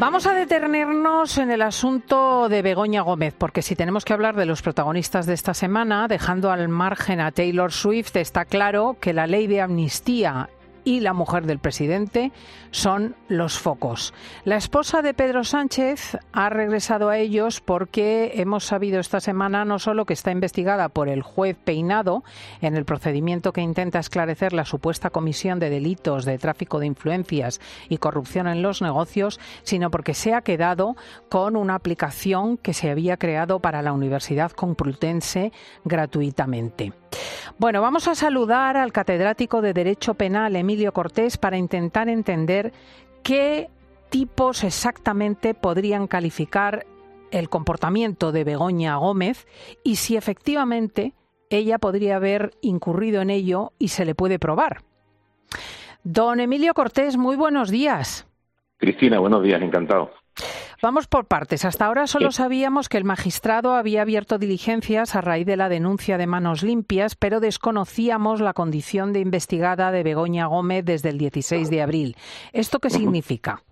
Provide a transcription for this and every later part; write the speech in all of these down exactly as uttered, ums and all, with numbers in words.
Vamos a detenernos en el asunto de Begoña Gómez, porque si tenemos que hablar de los protagonistas de esta semana, dejando al margen a Taylor Swift, está claro que la ley de amnistía y la mujer del presidente son los focos. La esposa de Pedro Sánchez ha regresado a ellos porque hemos sabido esta semana no solo que está investigada por el juez Peinado en el procedimiento que intenta esclarecer la supuesta comisión de delitos de tráfico de influencias y corrupción en los negocios, sino porque se ha quedado con una aplicación que se había creado para la Universidad Complutense gratuitamente. Bueno, vamos a saludar al catedrático de Derecho Penal, Emilio Cortés, para intentar entender qué tipos exactamente podrían calificar el comportamiento de Begoña Gómez y si efectivamente ella podría haber incurrido en ello y se le puede probar. Don Emilio Cortés, muy buenos días. Cristina, buenos días, encantado. Vamos por partes. Hasta ahora solo sabíamos que el magistrado había abierto diligencias a raíz de la denuncia de Manos Limpias, pero desconocíamos la condición de investigada de Begoña Gómez desde el dieciséis de abril. ¿Esto qué significa?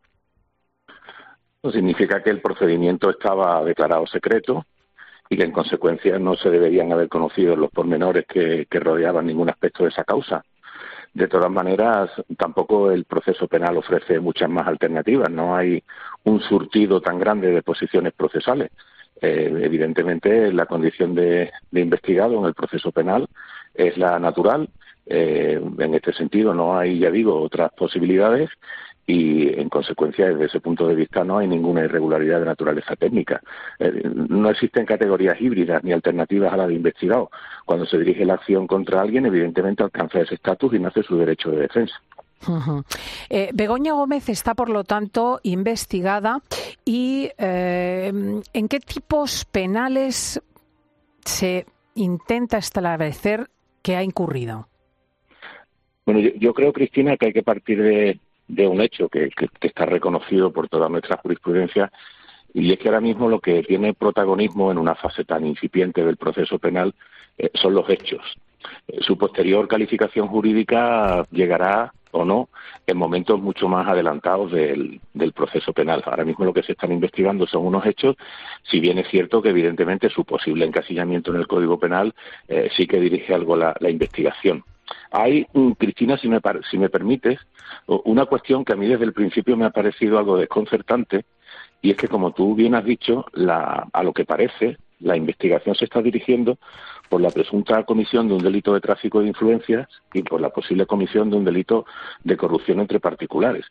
Pues significa que el procedimiento estaba declarado secreto y que en consecuencia no se deberían haber conocido los pormenores que, que rodeaban ningún aspecto de esa causa. De todas maneras, tampoco el proceso penal ofrece muchas más alternativas. No hay un surtido tan grande de posiciones procesales. Eh, evidentemente, la condición de, de investigado en el proceso penal es la natural. Eh, en este sentido, no hay, ya digo, otras posibilidades y, en consecuencia, desde ese punto de vista, no hay ninguna irregularidad de naturaleza técnica. Eh, no existen categorías híbridas ni alternativas a la de investigado. Cuando se dirige la acción contra alguien, evidentemente alcanza ese estatus y nace su derecho de defensa. Uh-huh. Eh, Begoña Gómez está, por lo tanto, investigada y eh, ¿en qué tipos penales se intenta establecer que ha incurrido? Bueno, yo, yo creo, Cristina, que hay que partir de, de un hecho que, que, que está reconocido por toda nuestra jurisprudencia, y es que ahora mismo lo que tiene protagonismo en una fase tan incipiente del proceso penal eh, son los hechos. Eh, su posterior calificación jurídica llegará o no en momentos mucho más adelantados del, del proceso penal. Ahora mismo lo que se están investigando son unos hechos, si bien es cierto que evidentemente su posible encasillamiento en el Código Penal eh, sí que dirige algo la, la investigación. Hay, Cristina, si me, si me permites, una cuestión que a mí desde el principio me ha parecido algo desconcertante, y es que, como tú bien has dicho, la, a lo que parece, la investigación se está dirigiendo por la presunta comisión de un delito de tráfico de influencias y por la posible comisión de un delito de corrupción entre particulares.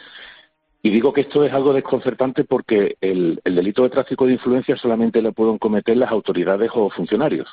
Y digo que esto es algo desconcertante porque el, el delito de tráfico de influencias solamente lo pueden cometer las autoridades o funcionarios.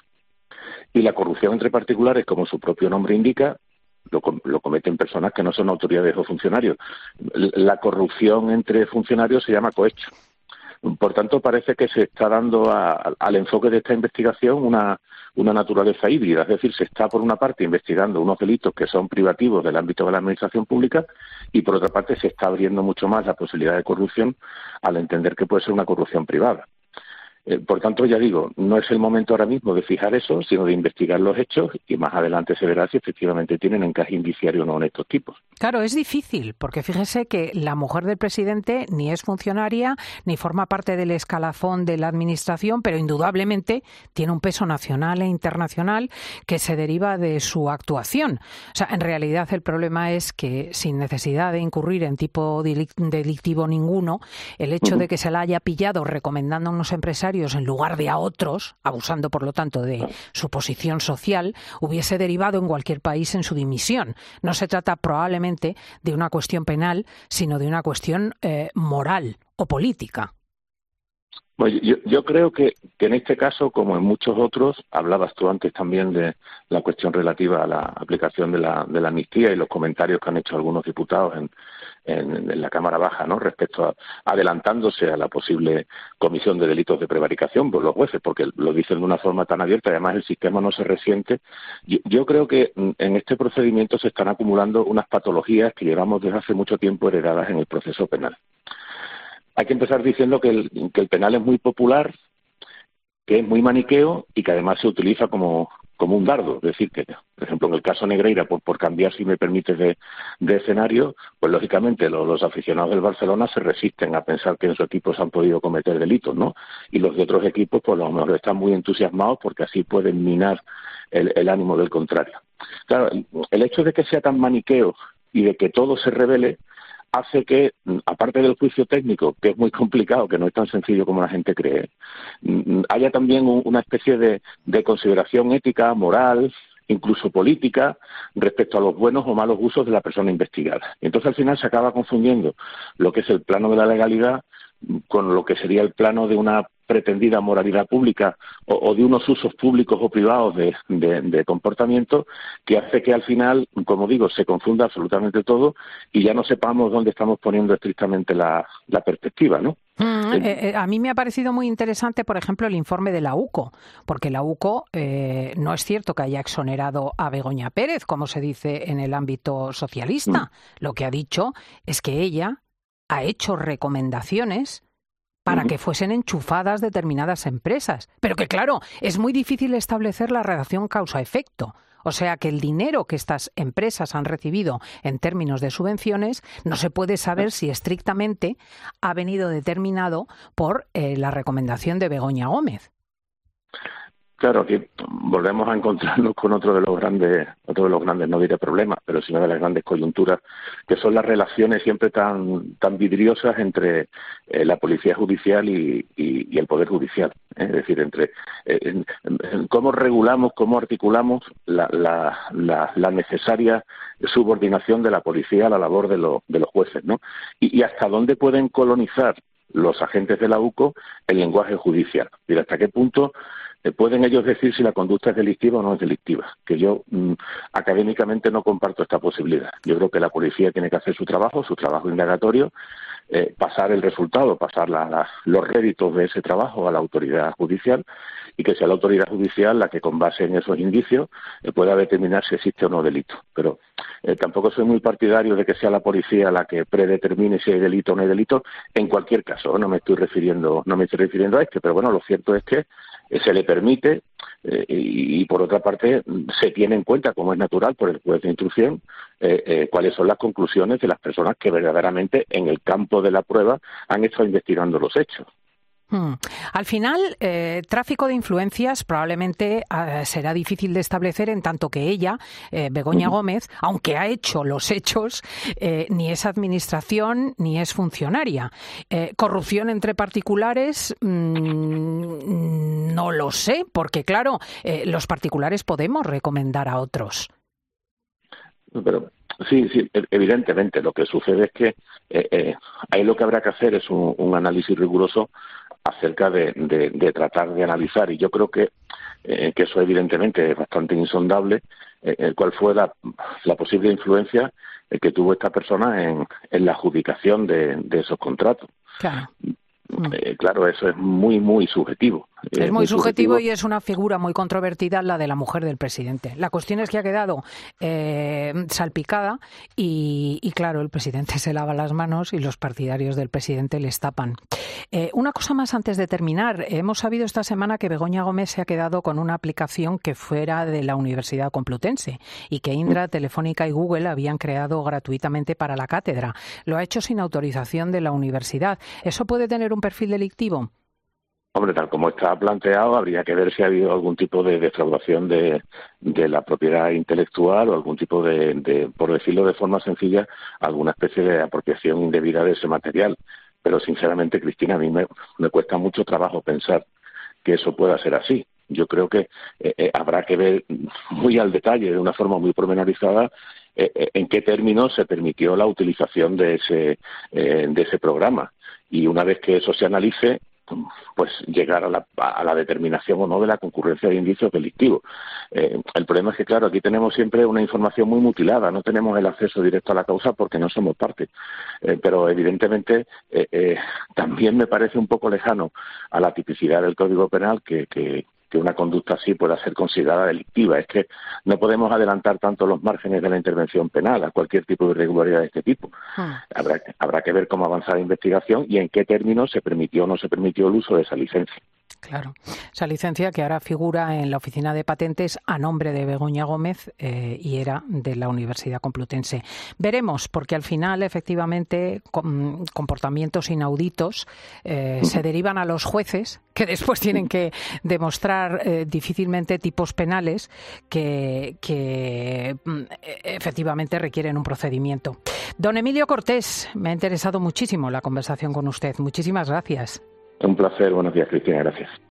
Y la corrupción entre particulares, como su propio nombre indica, lo, lo cometen personas que no son autoridades o funcionarios. La corrupción entre funcionarios se llama cohecho. Por tanto, parece que se está dando a, al enfoque de esta investigación una, una naturaleza híbrida. Es decir, se está, por una parte, investigando unos delitos que son privativos del ámbito de la administración pública y, por otra parte, se está abriendo mucho más la posibilidad de corrupción al entender que puede ser una corrupción privada. Eh, por tanto, ya digo, no es el momento ahora mismo de fijar eso, sino de investigar los hechos y más adelante se verá si efectivamente tienen encaje indiciario o no en estos tipos. Claro, es difícil, porque fíjese que la mujer del presidente ni es funcionaria ni forma parte del escalafón de la administración, pero indudablemente tiene un peso nacional e internacional que se deriva de su actuación. O sea, en realidad el problema es que, sin necesidad de incurrir en tipo delictivo ninguno, el hecho uh-huh. de que se la haya pillado recomendando a unos empresarios en lugar de a otros, abusando por lo tanto de su posición social, hubiese derivado en cualquier país en su dimisión. No se trata probablemente de una cuestión penal, sino de una cuestión eh, moral o política. Bueno, yo, yo creo que, que en este caso, como en muchos otros, hablabas tú antes también de la cuestión relativa a la aplicación de la, de la amnistía y los comentarios que han hecho algunos diputados en, en, en la Cámara Baja, ¿no?, respecto a adelantándose a la posible comisión de delitos de prevaricación por los jueces, porque lo dicen de una forma tan abierta y además el sistema no se resiente. Yo, yo creo que en este procedimiento se están acumulando unas patologías que llevamos desde hace mucho tiempo heredadas en el proceso penal. Hay que empezar diciendo que el, que el penal es muy popular, que es muy maniqueo y que además se utiliza como, como un dardo. Es decir, que Por ejemplo, en el caso Negreira, por, por cambiar, si me permites, de, de escenario, pues lógicamente los, los aficionados del Barcelona se resisten a pensar que en su equipo se han podido cometer delitos, ¿no? Y los de otros equipos, pues a lo mejor están muy entusiasmados porque así pueden minar el, el ánimo del contrario. Claro, el, el hecho de que sea tan maniqueo y de que todo se revele hace que, aparte del juicio técnico, que es muy complicado, que no es tan sencillo como la gente cree, haya también un, una especie de, de consideración ética, moral, incluso política, respecto a los buenos o malos usos de la persona investigada. Y entonces al final se acaba confundiendo lo que es el plano de la legalidad con lo que sería el plano de una pretendida moralidad pública o, o de unos usos públicos o privados de, de, de comportamiento, que hace que al final, como digo, se confunda absolutamente todo y ya no sepamos dónde estamos poniendo estrictamente la, la perspectiva, ¿no? Mm, eh, eh, a mí me ha parecido muy interesante, por ejemplo, el informe de la UCO, porque la UCO eh, no es cierto que haya exonerado a Begoña Pérez, como se dice en el ámbito socialista. Mm. Lo que ha dicho es que ella ha hecho recomendaciones para que fuesen enchufadas determinadas empresas. Pero que, claro, es muy difícil establecer la relación causa-efecto. O sea que el dinero que estas empresas han recibido en términos de subvenciones no se puede saber si estrictamente ha venido determinado por eh, la recomendación de Begoña Gómez. Claro, aquí volvemos a encontrarnos con otro de los grandes, otro de los grandes, no diré problemas, pero sino de las grandes coyunturas, que son las relaciones siempre tan tan vidriosas entre eh, la policía judicial y, y, y el poder judicial. ¿eh? Es decir, entre eh, en, en cómo regulamos, cómo articulamos la, la, la, la necesaria subordinación de la policía a la labor de, lo, de los jueces, ¿no? Y, y hasta dónde pueden colonizar los agentes de la UCO el lenguaje judicial. Y hasta qué punto pueden ellos decir si la conducta es delictiva o no es delictiva, que yo mmm, académicamente no comparto esta posibilidad. Yo creo que la policía tiene que hacer su trabajo, su trabajo indagatorio, eh, pasar el resultado, pasar la, la, los réditos de ese trabajo a la autoridad judicial y que sea la autoridad judicial la que con base en esos indicios eh, pueda determinar si existe o no delito. Pero eh, tampoco soy muy partidario de que sea la policía la que predetermine si hay delito o no hay delito. En cualquier caso, no me estoy refiriendo, no me estoy refiriendo a este, pero bueno, lo cierto es que se le permite eh, y, y por otra parte se tiene en cuenta, como es natural por el juez de instrucción, eh, eh, cuáles son las conclusiones de las personas que verdaderamente en el campo de la prueba han estado investigando los hechos. Hmm. Al final, eh, tráfico de influencias probablemente eh, será difícil de establecer en tanto que ella, eh, Begoña uh-huh. Gómez, aunque ha hecho los hechos, eh, ni es administración ni es funcionaria. Eh, corrupción entre particulares, mmm, no lo sé, porque claro, eh, los particulares podemos recomendar a otros. Pero sí, sí, evidentemente lo que sucede es que eh, eh, ahí lo que habrá que hacer es un, un análisis riguroso acerca de, de, de tratar de analizar, y yo creo que, eh, que eso evidentemente es bastante insondable, eh, cuál fue la, la posible influencia eh, que tuvo esta persona en, en la adjudicación de, de esos contratos. Claro. Eh, claro, eso es muy, muy subjetivo. Es muy, muy subjetivo, subjetivo y es una figura muy controvertida la de la mujer del presidente. La cuestión es que ha quedado eh, salpicada y, y, claro, el presidente se lava las manos y los partidarios del presidente les tapan. Eh, una cosa más antes de terminar. Hemos sabido esta semana que Begoña Gómez se ha quedado con una aplicación que fuera de la Universidad Complutense y que Indra, Telefónica y Google habían creado gratuitamente para la cátedra. Lo ha hecho sin autorización de la universidad. ¿Eso puede tener un perfil delictivo? Hombre, tal como está planteado, habría que ver si ha habido algún tipo de defraudación de, de la propiedad intelectual o algún tipo de, de, por decirlo de forma sencilla, alguna especie de apropiación indebida de ese material. Pero sinceramente, Cristina, a mí me, me cuesta mucho trabajo pensar que eso pueda ser así. Yo creo que eh, eh, habrá que ver muy al detalle, de una forma muy pormenorizada, eh, eh, en qué términos se permitió la utilización de ese, eh, de ese programa. Y una vez que eso se analice, pues llegar a la, a la determinación o no de la concurrencia de indicios delictivos. Eh, el problema es que, claro, aquí tenemos siempre una información muy mutilada, no tenemos el acceso directo a la causa porque no somos parte. Eh, pero evidentemente eh, eh, también me parece un poco lejano a la tipicidad del Código Penal que, que que una conducta así pueda ser considerada delictiva. Es que no podemos adelantar tanto los márgenes de la intervención penal a cualquier tipo de irregularidad de este tipo. Ah. Habrá, habrá que ver cómo avanza la investigación y en qué términos se permitió o no se permitió el uso de esa licencia. Claro, esa licencia que ahora figura en la Oficina de Patentes a nombre de Begoña Gómez eh, y era de la Universidad Complutense. Veremos, porque al final, efectivamente, com- comportamientos inauditos eh, se derivan a los jueces, que después tienen que demostrar eh, difícilmente tipos penales que, que mm, efectivamente requieren un procedimiento. Don Emilio Cortés, me ha interesado muchísimo la conversación con usted. Muchísimas gracias. Un placer. Buenos días, Cristina. Gracias.